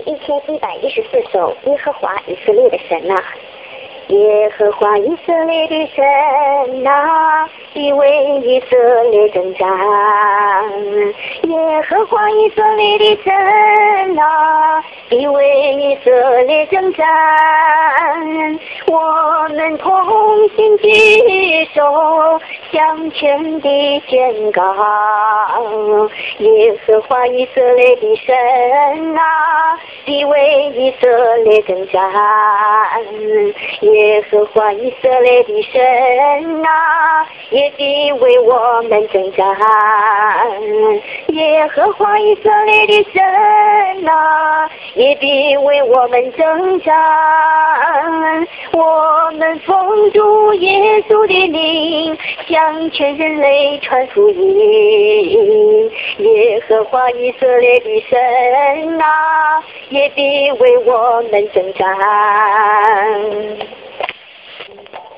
1114首耶和华以色列的神啊，耶和华以色列的神啊，你为以色列征战。耶和华以色列的神啊，你为以色列征战。我们同心举手，向全地宣告，耶和华以色列的神啊，你为以色列征战。耶和华以色列的神啊，也必为我们征战。耶和华以色列的神啊，也必为我们征战。我们奉主耶稣的名，向全人类传福音。耶和华以色列的神啊，也必为我们征战。